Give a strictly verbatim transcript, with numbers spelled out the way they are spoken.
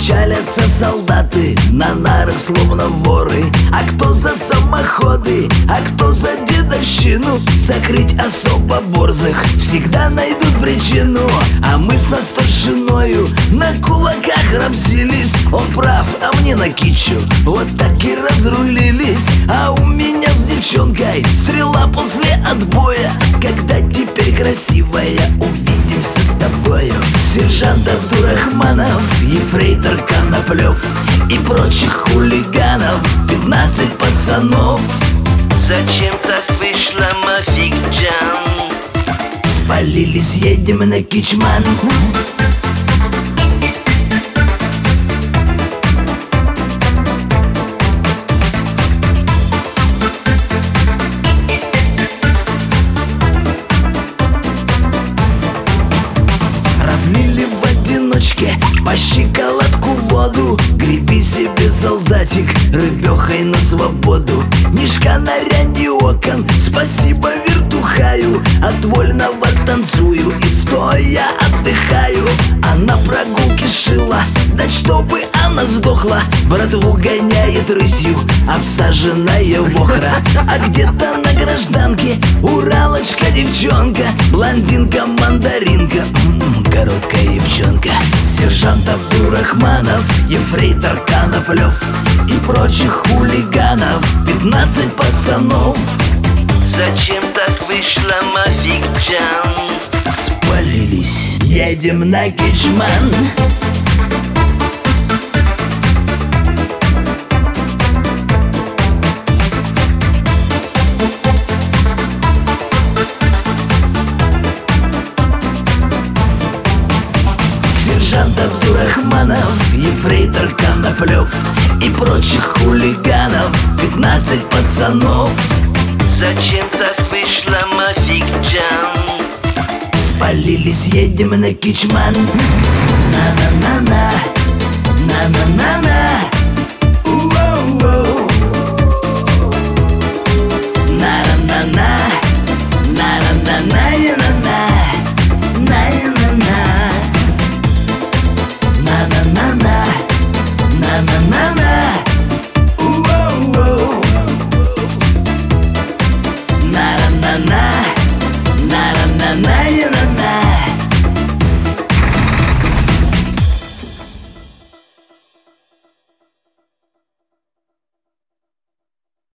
Печалятся солдаты на нарах, словно воры. А кто за самоходы, а кто за дедовщину. Сокрыть особо борзых всегда найдут причину. А мы со старшиною на кулаках рамсились. Он прав, а мне на кичу вот так и разрулились. А у меня с девчонкой стрела после отбоя. Когда теперь красивая, увидимся с тобою. Сержант Абдурахманов, ефрейтор Коноплев и прочих хулиганов пятнадцать пацанов. Зачем так вышло, Мафикджан? Спалились, едем на Кичман. Разлили в одиночке по щиколотку воду. Греби себе, солдатик, рыбехой на свободу. Мишка на рянде окон, спасибо вертухаю. От вольного танцую и стоя отдыхаю. А на прогулке шила, да чтобы она сдохла. Братву гоняет рысью обсаженная вохра. А где-то на гражданке уралочка девчонка, блондинка-мандаринка, м-м, короткая девчонка. Сержант Абдурахманов, ефрейтор Коноплев и прочих хулиганов пятнадцать пацанов. Зачем так вышло, Мафикджан? Спалились, едем на Кичман. Сержант Абдурахманов, ефрейтор Коноплев и прочих хулиганов пятнадцать пацанов. Зачем так вышло, Мафикджан? Спалились, едем на Кичман. На-на-на-на, на-на-на-на.